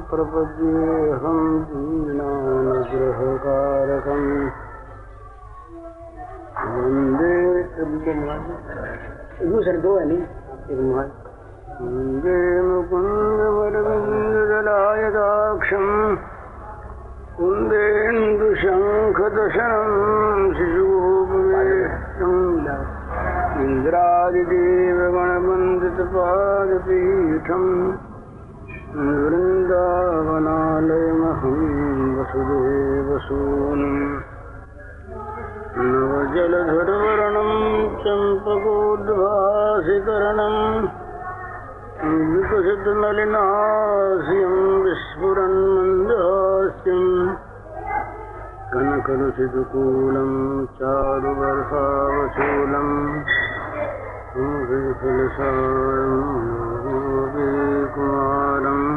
प्रपद्येऽहं दीनानुग्रहकारकम् वन्दे दूसरे दो है नहीं एक महान वन्दे मुकुन्दवरविन्ददलायदाक्षम् कुन्देन्दुशङ्खदशनं शिशुगोपवेशम् इन्द्रादिदेवगणवन्दितपादपीठम् वृन्दावनालयमहं वसुदेवसूनुम् नवजलधरवर्णं चम्पकोद्भासिकरणम् विकसितनलिनास्यं विस्फुरन्मन्दहास्यम् कनकरुचितकूलं चारुवर्षावशूलम् कुमारम्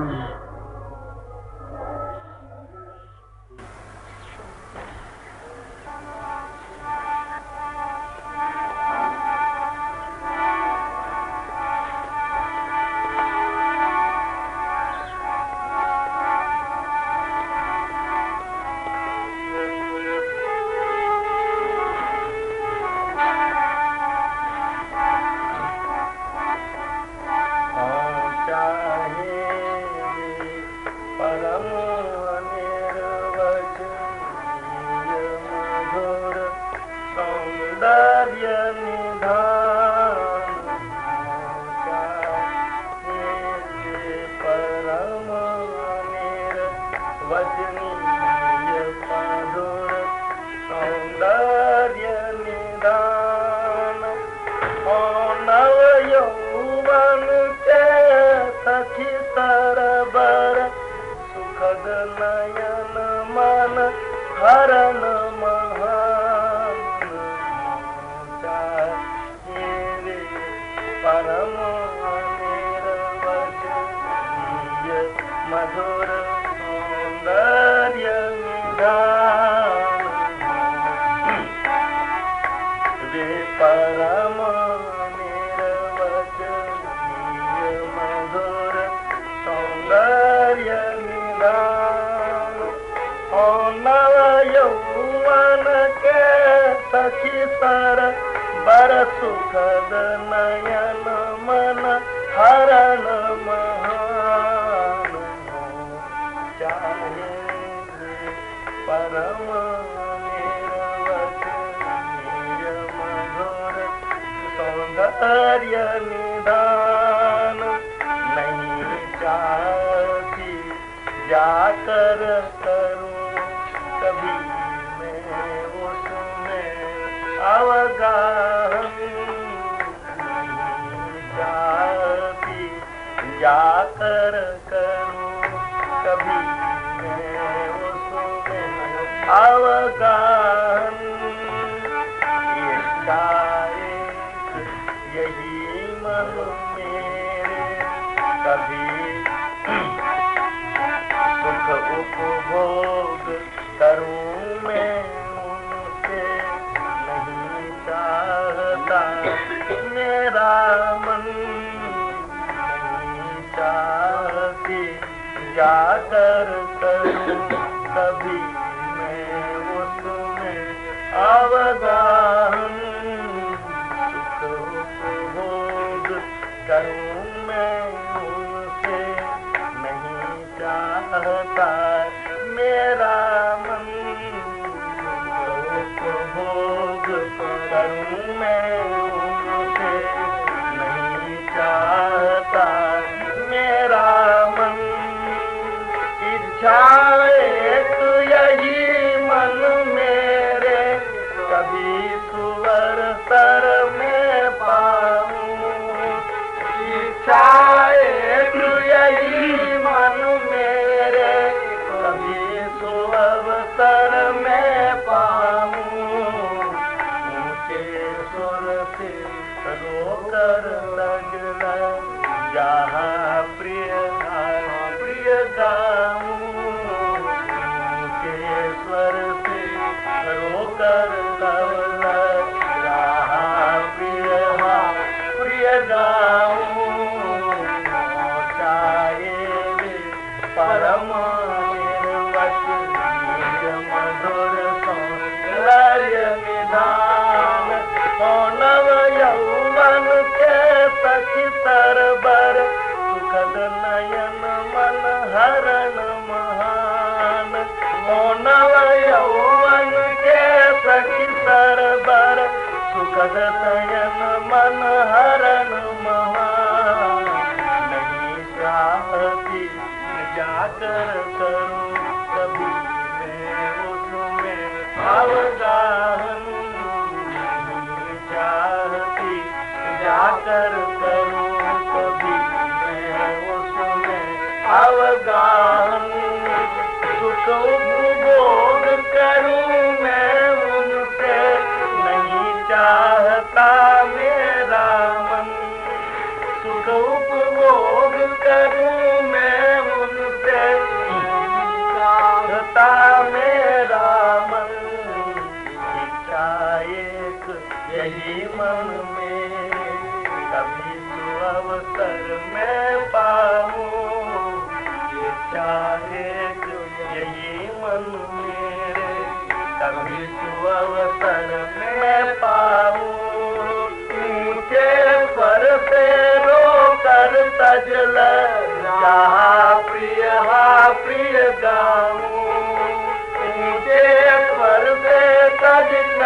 परम निर्वश निज मधुर सौंदर्य निधान। हो नव यौवन के सखी सरबर सुखद नयन मन हरण महान। हो नव यौवन के सखी सरबर सुखद नयन मन हरण महान। नहीं चाहती जाकर करूं कभी मैं उसमें अवगाहन। नहीं चाहती जाकर करूं कभी मैं उसमें अवगाहन। सुख उपभोग करूं मैं उनसे नहीं चाहता मेरा मन। सुख उपभोग करूं मैं उनसे नहीं चाहता मेरा मन। इच्छा एक यही मन में कभी सुअवसर में पाऊं। इच्छा एक यही मन मेरे कभी सुअवसर में पाऊं। ऊंचे स्वर से रोकर तजल जहाँ प्रिय प्रिय गाऊं। ऊंचे स्वर से तजल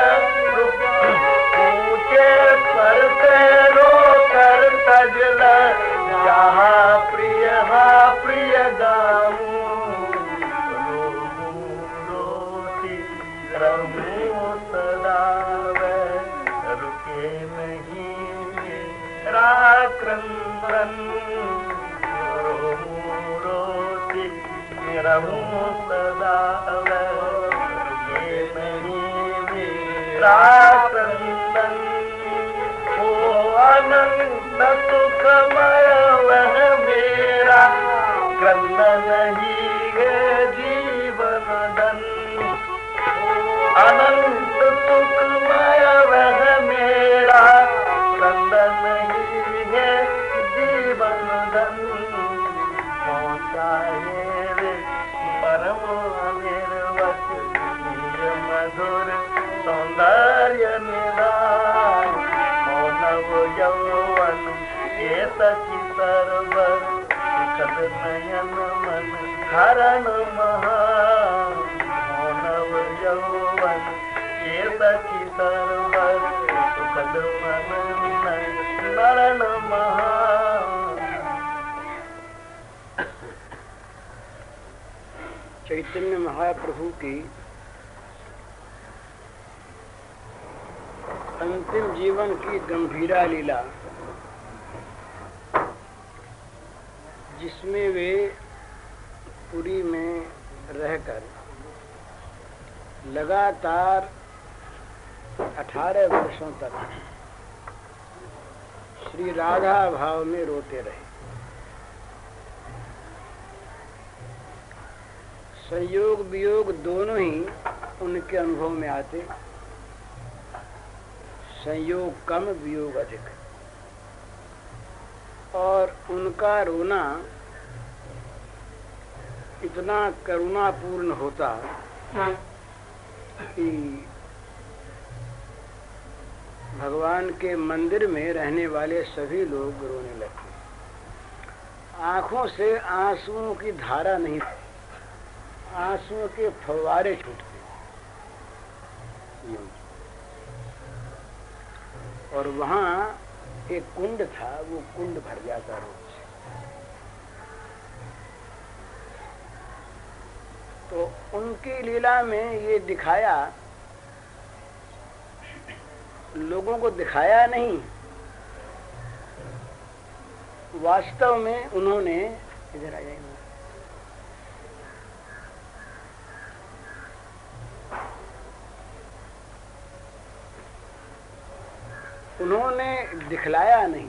ऊंचे स्वर से रोकर तजल जहाँ प्रिय प्रिय गाऊं। रोती रहूं सदा वह रुके नहीं मेरा क्रंदन। रोती रहूं सदा वह रुके नहीं मेरा क्रंदन। हो अनंत सुखमय वह मेरा क्रंदन ही है जीवन धन। अनंत सुखमय वह मेरा क्रंदन ही है जीवन धन। पहुँचाए रे परम निर्वश निज मधुर सौंदर्य निधान। हो नव यौवन के सखी सरबर सुखद नयन मन हरण महान। हो नव यौवन के सखी सरबर सुखद मन हरण महान। चैतन्य महाप्रभु की अंतिम जीवन की गंभीरा लीला, जिसमें वे पुरी में रहकर लगातार 18 वर्षों तक श्री राधा भाव में रोते रहे। संयोग वियोग दोनों ही उनके अनुभव में आते। संयोग कम, वियोग अधिक। और उनका रोना इतना करुणापूर्ण होता कि भगवान के मंदिर में रहने वाले सभी लोग रोने लगते। आंखों से आंसुओं की धारा नहीं, आंसुओं के फव्वारे छूटते। और वहां एक कुंड था, वो कुंड भर जाता रोज से। तो उनकी लीला में ये दिखाया, लोगों को दिखाया नहीं, वास्तव में उन्होंने, इधर आ जाइए, उन्होंने दिखलाया नहीं।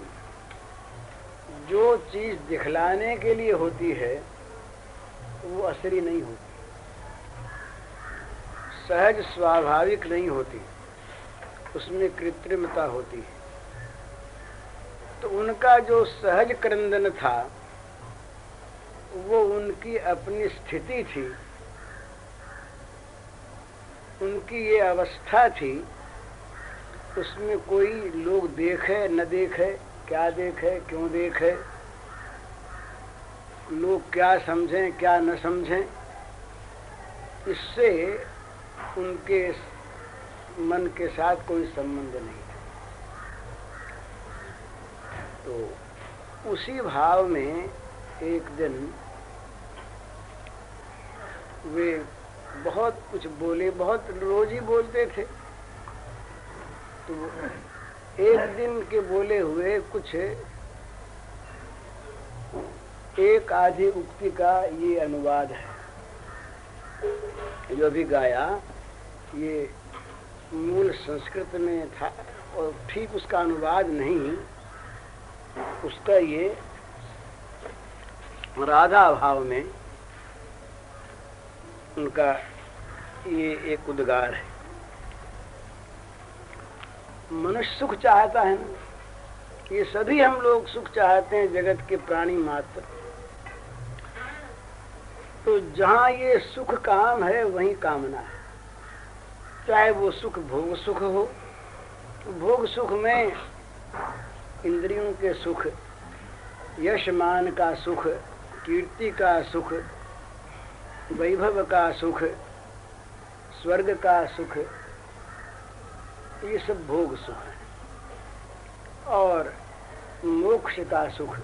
जो चीज दिखलाने के लिए होती है वो असली नहीं होती, सहज स्वाभाविक नहीं होती, उसमें कृत्रिमता होती है। तो उनका जो सहज क्रंदन था वो उनकी अपनी स्थिति थी, उनकी ये अवस्था थी। उसमें कोई लोग देखे न देखे, क्या देखे क्यों देखे, लोग क्या समझें क्या न समझें, इससे उनके मन के साथ कोई संबंध नहीं था। तो उसी भाव में एक दिन वे बहुत कुछ बोले, बहुत रोज ही बोलते थे। तो एक दिन के बोले हुए कुछ एक आधी उक्ति का ये अनुवाद है जो भी गाया। ये मूल संस्कृत में था और ठीक उसका अनुवाद नहीं, उसका ये राधा भाव में उनका ये एक उद्गार है। मनुष्य सुख चाहता है ना, ये सभी हम लोग सुख चाहते हैं, जगत के प्राणी मात्र। तो जहाँ ये सुख काम है वहीं कामना है। चाहे वो सुख भोग सुख हो, तो भोग सुख में इंद्रियों के सुख, यश मान का सुख, कीर्ति का सुख, वैभव का सुख, स्वर्ग का सुख, ये सब भोग सुख है। और मोक्ष का सुख,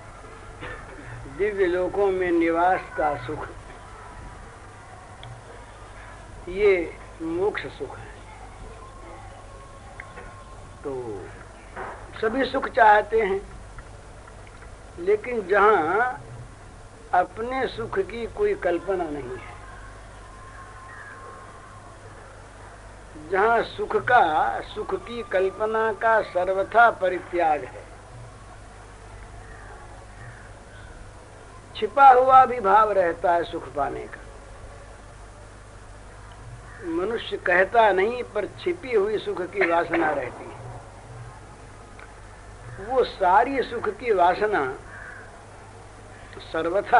दिव्य लोकों में निवास का सुख, ये मोक्ष सुख है। तो सभी सुख चाहते हैं, लेकिन जहाँ अपने सुख की कोई कल्पना नहीं है, जहाँ सुख की कल्पना का सर्वथा परित्याग है, छिपा हुआ भी भाव रहता है सुख पाने का। मनुष्य कहता नहीं, पर छिपी हुई सुख की वासना रहती है। वो सारी सुख की वासना सर्वथा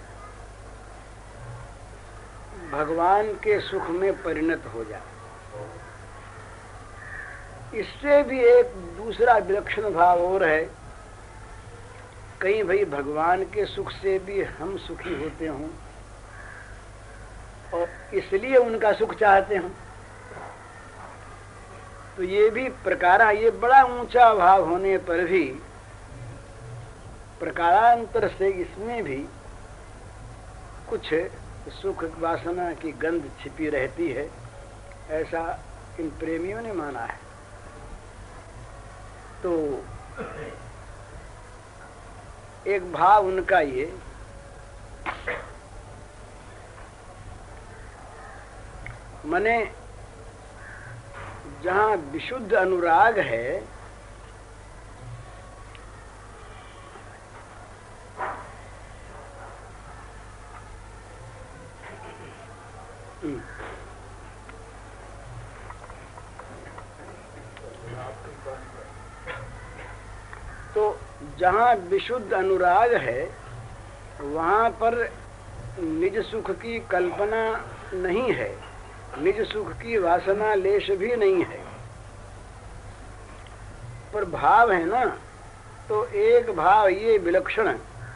भगवान के सुख में परिणत हो जाए। इससे भी एक दूसरा विलक्षण भाव और है, कहीं भाई भगवान के सुख से भी हम सुखी होते हों और इसलिए उनका सुख चाहते हों। तो ये भी प्रकारा, ये बड़ा ऊंचा भाव होने पर भी प्रकारांतर से इसमें भी कुछ सुख वासना की गंध छिपी रहती है, ऐसा इन प्रेमियों ने माना है। तो एक भाव उनका ये, मने जहाँ विशुद्ध अनुराग है, तो जहाँ विशुद्ध अनुराग है वहाँ पर निज सुख की कल्पना नहीं है, निज सुख की वासना लेश भी नहीं है, पर भाव है ना। तो एक भाव ये विलक्षण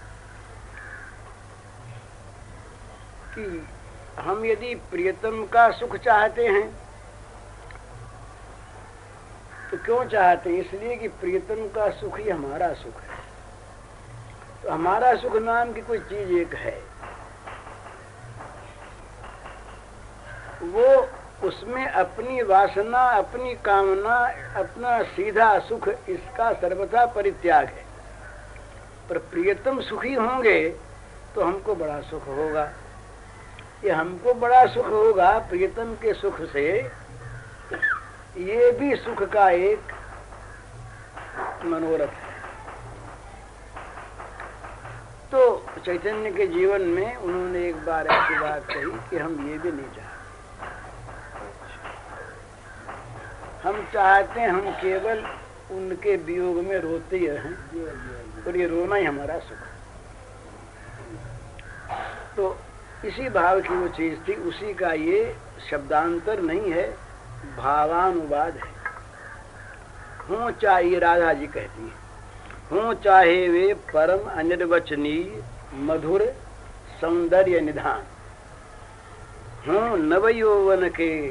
कि हम यदि प्रियतम का सुख चाहते हैं तो क्यों चाहते हैं? इसलिए कि प्रियतम का सुख ही हमारा सुख है। तो हमारा सुख नाम की कोई चीज एक है, वो उसमें अपनी वासना, अपनी कामना, अपना सीधा सुख, इसका सर्वथा परित्याग है। पर प्रियतम सुखी होंगे तो हमको बड़ा सुख होगा। ये हमको बड़ा सुख होगा प्रियतम के सुख से, ये भी सुख का एक मनोरथ है। तो चैतन्य के जीवन में उन्होंने एक बार ऐसी बात कही कि हम ये भी नहीं चाहते, हम चाहते हैं हम केवल उनके वियोग में रोते ही रहें और ये रोना ही हमारा सुख। तो इसी भाव की वो चीज थी, उसी का ये शब्दांतर नहीं है, भावानुवाद है। हूँ चाहे, राधा जी कहती है, हूँ चाहे वे परम अनिर्वचनीय मधुर सौंदर्य निधान, हूँ नव यौवन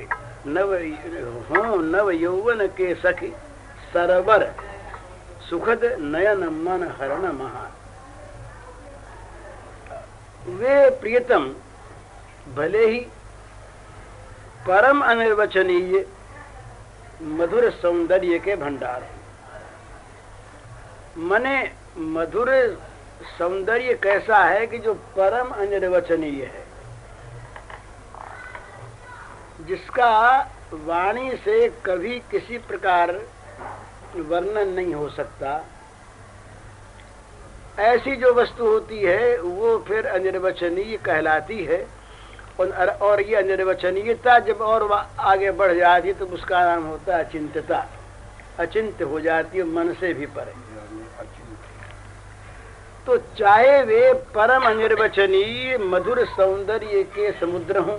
के सखी सरवर सुखद नयन मन हरण महान। वे प्रियतम भले ही परम अनिर्वचनीय मधुर सौंदर्य के भंडार हैं। मने मधुर सौंदर्य कैसा है कि जो परम अनिर्वचनीय है, जिसका वाणी से कभी किसी प्रकार वर्णन नहीं हो सकता। ऐसी जो वस्तु होती है वो फिर अनिर्वचनीय कहलाती है। और ये अनिर्वचनीयता जब और आगे बढ़ जाती है तो उसका नाम होता है अचिंत्यता। अचिंत्य हो जाती है, मन से भी परे। तो चाहे वे परम अनिर्वचनीय मधुर सौंदर्य के समुद्र हों,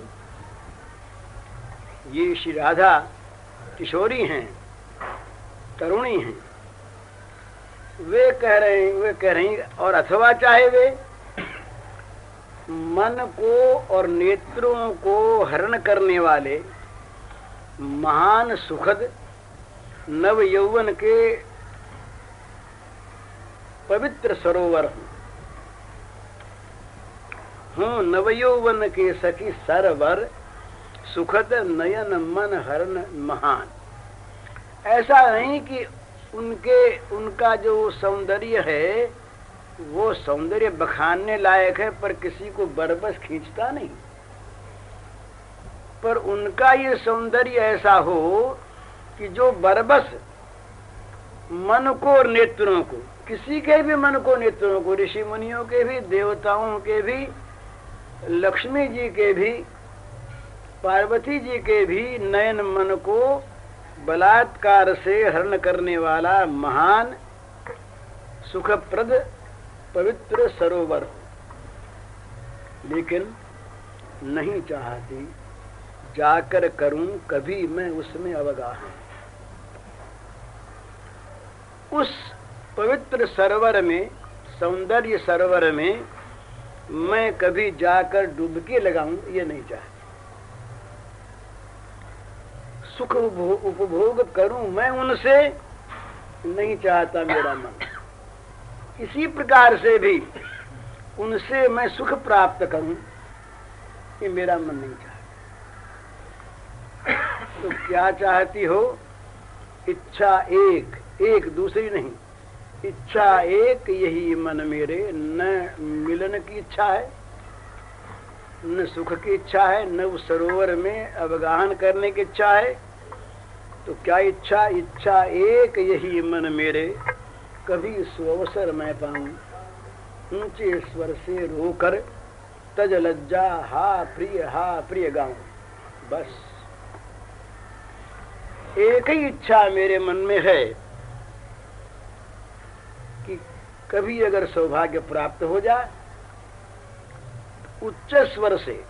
ये श्री राधा किशोरी हैं, तरुणी हैं, वे कह रही, और अथवा चाहे वे मन को और नेत्रों को हरण करने वाले महान सुखद नव यौवन के पवित्र सरोवर हूँ, नव यौवन के सखी सरवर सुखद नयन मन हरण महान। ऐसा नहीं कि उनका जो सौंदर्य है वो सौंदर्य बखानने लायक है, पर किसी को बरबस खींचता नहीं। पर उनका ये सौंदर्य ऐसा हो कि जो बरबस मन को और नेत्रों को, किसी के भी मन को नेत्रों को, ऋषि मुनियों के भी, देवताओं के भी, लक्ष्मी जी के भी, पार्वती जी के भी नयन मन को बलात्कार से हरण करने वाला महान सुखप्रद पवित्र सरोवर। लेकिन नहीं चाहती जाकर करूं कभी मैं उसमें अवगाहन। उस पवित्र सरोवर में, सौंदर्य सरोवर में मैं कभी जाकर डुबकी लगाऊं, ये नहीं चाहती। सुख उपभोग करूं मैं उनसे, नहीं चाहता मेरा मन। इसी प्रकार से भी उनसे मैं सुख प्राप्त करूं, ये मेरा मन नहीं चाहता। तो क्या चाहती हो? इच्छा एक, एक दूसरी नहीं, इच्छा एक, यही मन मेरे। न मिलन की इच्छा है, न सुख की इच्छा है, न उस सरोवर में अवगाहन करने की इच्छा है। तो क्या इच्छा? इच्छा एक, यही मन मेरे, कभी सुअवसर मैं पाऊं ऊंचे स्वर से रोकर तज लज्जा हा प्रिय गाऊं। बस एक ही इच्छा मेरे मन में है कि कभी अगर सौभाग्य प्राप्त हो जाए, उच्च स्वर से,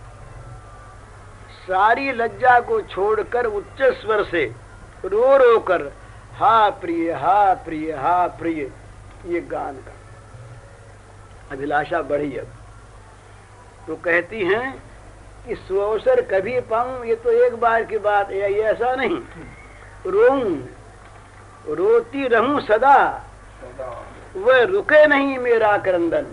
सारी लज्जा को छोड़कर उच्च स्वर से रो रो कर हा प्रिय हा प्रिय हा प्रिय, ये गान का अभिलाषा बढ़ी। अब तो कहती हैं कि सुअवसर कभी पाऊं, ये तो एक बार की बात है, ये ऐसा नहीं। रोऊं, रोती रहूं सदा, वह रुके नहीं मेरा क्रंदन।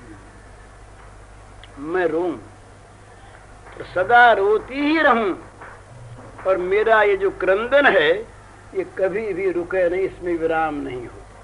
मैं रोऊं, सदा रोती ही रहूं, और मेरा ये जो क्रंदन है ये कभी भी रुके नहीं, इसमें विराम नहीं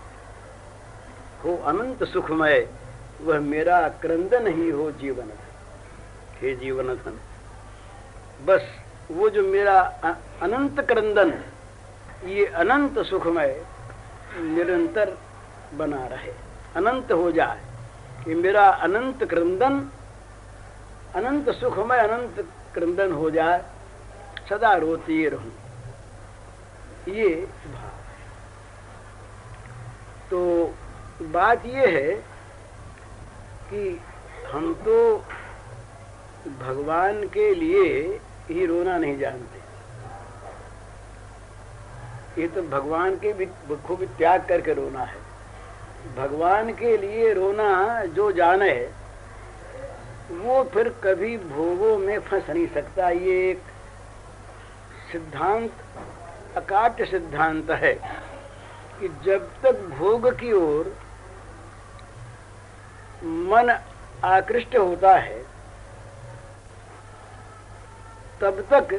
हो अनंत सुखमय, वह मेरा क्रंदन ही हो जीवन। हे जीवन धन, बस वो जो मेरा अनंत क्रंदन, ये अनंत सुखमय निरंतर बना रहे, अनंत हो जाए। ये मेरा अनंत क्रंदन, अनंत सुखमय अनंत क्रंदन हो जाए, सदा रोती रहूं, ये भाव। तो बात ये है कि हम तो भगवान के लिए ही रोना नहीं जानते। ये तो भगवान के भी खूब त्याग करके रोना है। भगवान के लिए रोना जो जाने वो फिर कभी भोगों में फंस नहीं सकता। ये एक सिद्धांत, अकाट्य सिद्धांत है कि जब तक भोग की ओर मन आकृष्ट होता है तब तक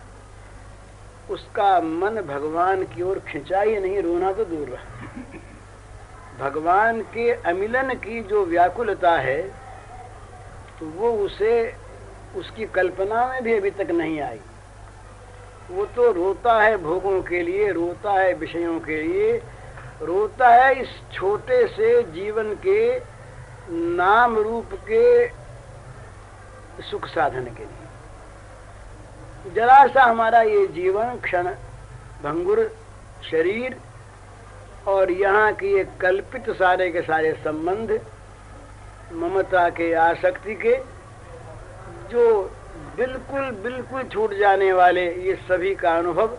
उसका मन भगवान की ओर खिंचा ही नहीं, रोना तो दूर रहा। भगवान के अमिलन की जो व्याकुलता है तो वो उसे उसकी कल्पना में भी अभी तक नहीं आई। वो तो रोता है भोगों के लिए, रोता है विषयों के लिए, रोता है इस छोटे से जीवन के नाम रूप के सुख साधन के लिए। जरा सा हमारा ये जीवन क्षण भंगुर शरीर और यहाँ की ये कल्पित सारे के सारे संबंध, ममता के, आसक्ति के, जो बिल्कुल बिल्कुल छूट जाने वाले ये सभी का अनुभव,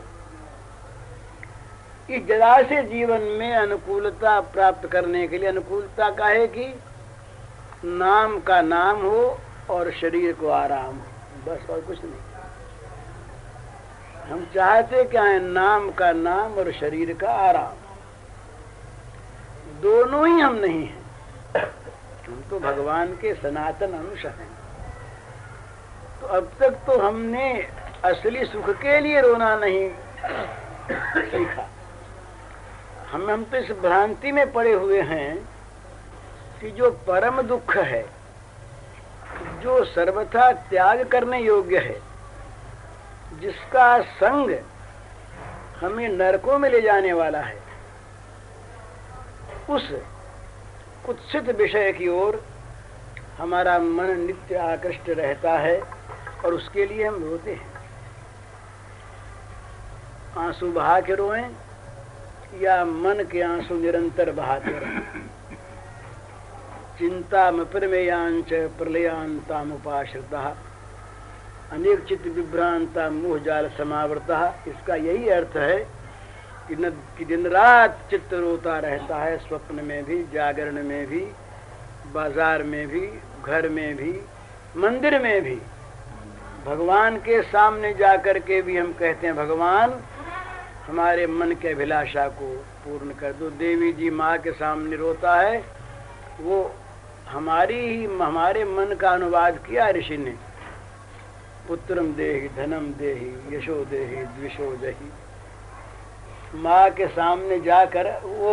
इस जरा से जीवन में अनुकूलता प्राप्त करने के लिए, अनुकूलता का है कि नाम का नाम हो और शरीर को आराम हो, बस और कुछ नहीं। हम चाहते क्या है? नाम का नाम और शरीर का आराम। दोनों ही हम नहीं हैं, हम तो भगवान के सनातन अंश हैं। तो अब तक तो हमने असली सुख के लिए रोना नहीं सीखा। हम तो इस भ्रांति में पड़े हुए हैं कि जो परम दुख है, जो सर्वथा त्याग करने योग्य है, जिसका संग हमें नरकों में ले जाने वाला है, उस कुत्सित विषय की ओर हमारा मन नित्य आकृष्ट रहता है और उसके लिए हम रोते हैं। आंसू बहा के रोएं या मन के आंसू निरंतर बहाते रहें। चिंता प्रमेयांच प्रलयांतामुपाश्रिता अनेक चित्त विभ्रांता मोह जाल समावृता। इसका यही अर्थ है कि दिन रात चित्त रोता रहता है, स्वप्न में भी, जागरण में भी, बाजार में भी, घर में भी, मंदिर में भी। भगवान के सामने जाकर के भी हम कहते हैं, भगवान हमारे मन के अभिलाषा को पूर्ण कर दो। देवी जी माँ के सामने रोता है, वो हमारे मन का अनुवाद किया ऋषि ने। पुत्रम देहि धनम देहि यशो देहि द्विषो जहि। माँ के सामने जाकर वो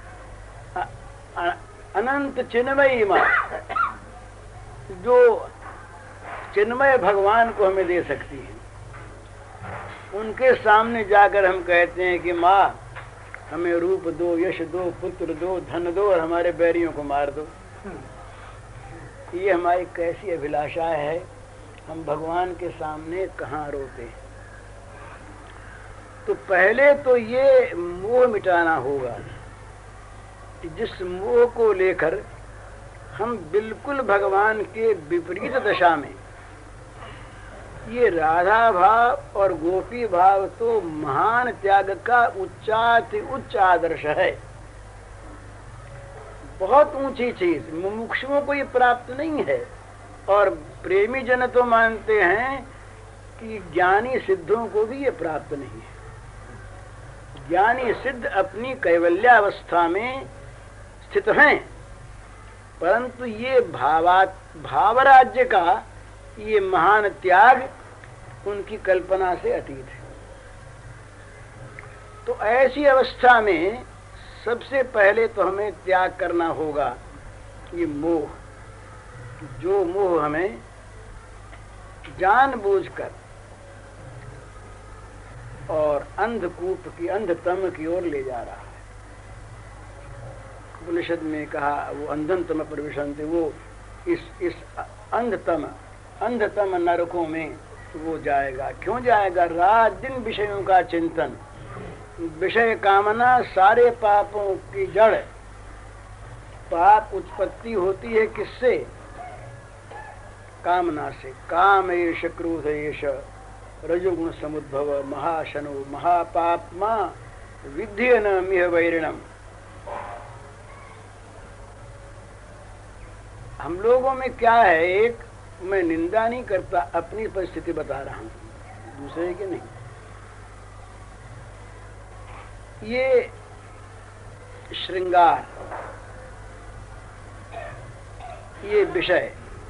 अनंत चिन्मयी माँ, जो चिन्मय भगवान को हमें दे सकती है, उनके सामने जाकर हम कहते हैं कि माँ हमें रूप दो, यश दो, पुत्र दो, धन दो और हमारे बैरियों को मार दो। ये हमारी कैसी अभिलाषा है। हम भगवान के सामने कहाँ रोते हैं। तो पहले तो ये मोह मिटाना होगा, जिस मोह को लेकर हम बिल्कुल भगवान के विपरीत दशा में, ये राधा भाव और गोपी भाव तो महान त्याग का उच्चाति उच्च आदर्श है, बहुत ऊंची चीज। मुमुक्षुओं को ये प्राप्त नहीं है और प्रेमी जन तो मानते हैं कि ज्ञानी सिद्धों को भी ये प्राप्त नहीं है। ज्ञानी सिद्ध अपनी कैवल्यावस्था में स्थित हैं, परंतु ये भावराज्य का ये महान त्याग उनकी कल्पना से अतीत है। तो ऐसी अवस्था में सबसे पहले तो हमें त्याग करना होगा ये मोह, जो मोह हमें जानबूझकर और अंधकूप की, अंधतम की ओर ले जा रहा है। उपनिषद में कहा वो अंधतम प्रविशन्ति, वो इस अंधतम नरकों में वो जाएगा। क्यों जाएगा? रात दिन विषयों का चिंतन, विषय कामना सारे पापों की जड़। पाप उत्पत्ति होती है किससे? कामना से। काम एष क्रोध एष रजोगुण समुद्भव महाशनो महापापमा विद्यन मिह वैरिणम। हम लोगों में क्या है, एक मैं निंदा नहीं करता, अपनी परिस्थिति बता रहा हूं, दूसरे की नहीं। ये श्रृंगार, ये विषय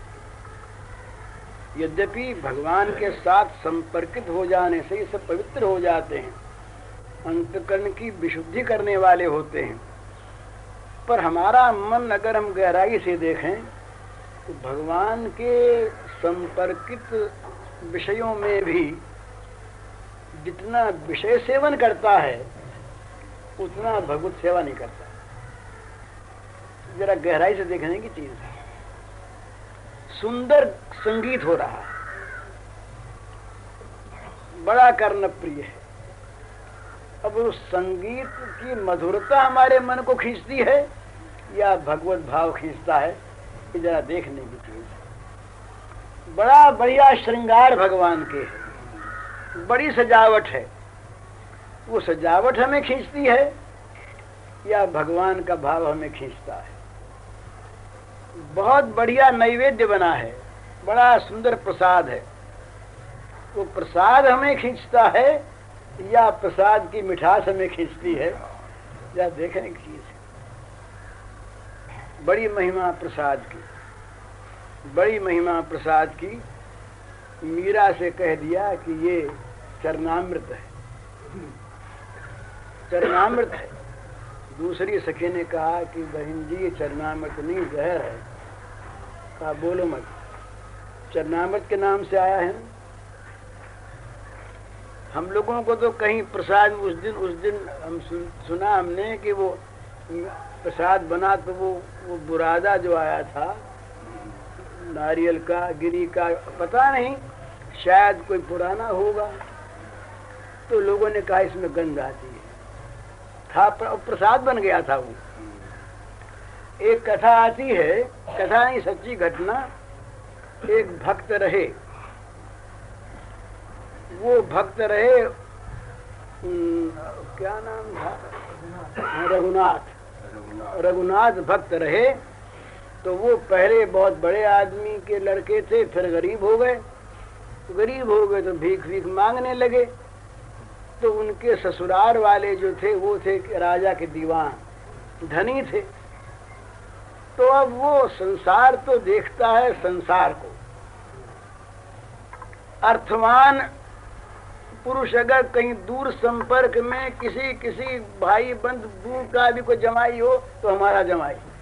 यद्यपि भगवान के साथ संपर्कित हो जाने से ये सब पवित्र हो जाते हैं, अंतकरण की विशुद्धि करने वाले होते हैं, पर हमारा मन अगर हम गहराई से देखें तो भगवान के संपर्कित विषयों में भी जितना विषय सेवन करता है उतना भगवत सेवा नहीं करता। जरा गहराई से देखने की चीज है। सुंदर संगीत हो रहा है, बड़ा कर्ण प्रिय है, अब उस संगीत की मधुरता हमारे मन को खींचती है या भगवत भाव खींचता है, ये जरा देखने की चीज है। बड़ा बढ़िया श्रृंगार भगवान के है, बड़ी सजावट है, वो सजावट हमें खींचती है या भगवान का भाव हमें खींचता है। बहुत बढ़िया नैवेद्य बना है, बड़ा सुंदर प्रसाद है, वो प्रसाद हमें खींचता है या प्रसाद की मिठास हमें खींचती है, या देखने की चीज है। बड़ी महिमा प्रसाद की, बड़ी महिमा प्रसाद की। मीरा से कह दिया कि ये चरणामृत है, चरणामृत है। दूसरी सखी ने कहा कि बहन जी ये चरणामृत नहीं, जहर है। कहा बोलो मत, चरणामृत के नाम से आया है। हम लोगों को तो कहीं प्रसाद उस दिन हम सुना हमने कि वो प्रसाद बना तो वो बुरादा जो आया था नारियल का, गिरी का, पता नहीं, शायद कोई पुराना होगा, तो लोगों ने कहा इसमें गंध आती है, था प्रसाद बन गया था वो। एक कथा आती है, कथा नहीं सच्ची घटना। एक भक्त रहे, वो भक्त रहे, क्या नाम था, रघुनाथ भक्त रहे। तो वो पहले बहुत बड़े आदमी के लड़के थे, फिर गरीब हो गए तो भीख मांगने लगे। तो उनके ससुराल वाले जो थे वो थे राजा के दीवान, धनी थे। तो अब वो संसार तो देखता है, संसार को। अर्थवान पुरुष अगर कहीं दूर संपर्क में किसी भाई बंधु का भी कोई जमाई हो तो हमारा जमाई,